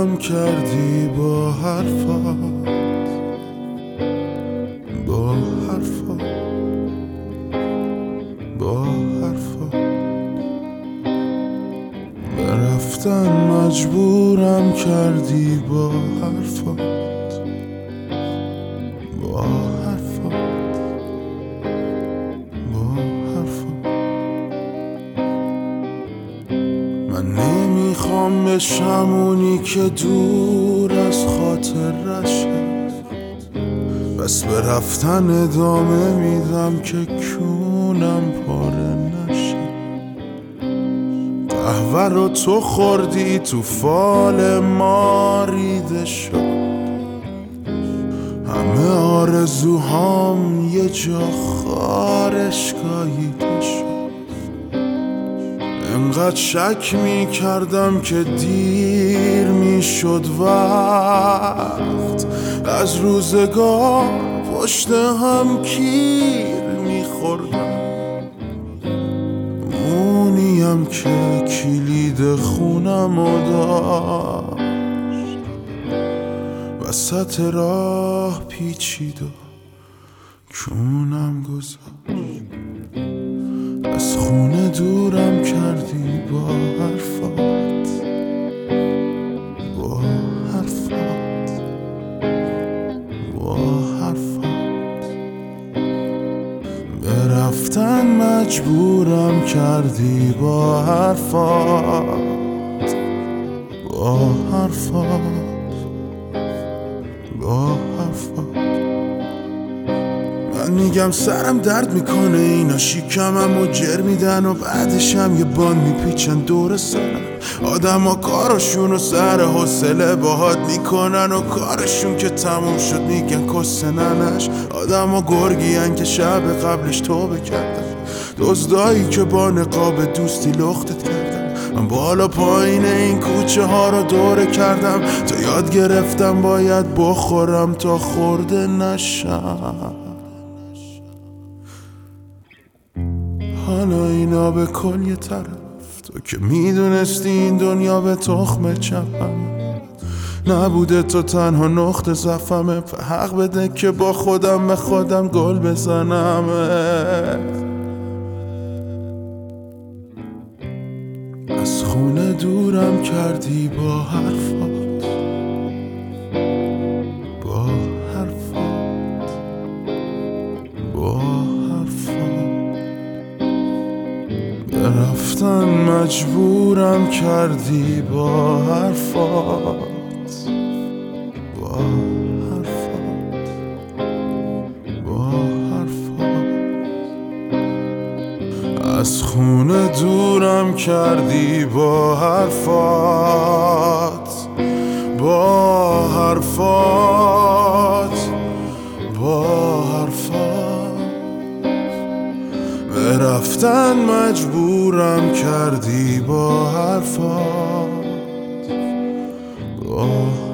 مجبورم کردی با حرفات، با حرفات، با حرفات. به رفتن مجبورم کردی با حرفات، با حرفات، با حرفات. من نمیخوام بشم اونی که دور از خاطرش هست، بس به رفتن ادامه میدم که کونم پاره نشه. قهوه رو تو خوردی، تو فال ما ریده شد، همه آرزوهام یه جا خارش گاییده شد. انقدر شک می کردم که دیر می شد وقت، از روزگار پشت هم کیر می خوردم. مونیم که کلید خونم و داشت، وسط راه پیچید و کونم گذاشت. از خونه دورم کردی با حرفات، با حرفات، با حرفات. به رفتن مجبورم کردی با حرفات، با حرفات، با حرفات. من میگم سرم درد میکنه، اینا شیکمم و جر میدن و بعدشم یه بان میپیچن دور سرم. آدم ها کارشون رو سر حوصله باهات میکنن و کارشون که تموم شد میگن کسننش. آدم ها گرگین که شب قبلش توبه کردن، دزدایی که با نقاب دوستی لختت کردن. من بالا پایین این کوچه ها رو دوره کردم تا یاد گرفتم باید بخورم تا خورده نشم. حالا اینا به کل یه طرف، تو که میدونستی این دنیا به تخم چپم نبوده، تو تنها نقطه ضعفمه. حق بده که با خودم به خودم گل بزنم. از خونه دورم کردی با حرفات، با حرفات، با حرفات. به رفتن مجبورم کردی با حرفات، با حرفات، با حرفات. از خونه دورم کردی با حرفات، با حرفات، با حرفات. به رفتن مجبورم کردی با حرفات، با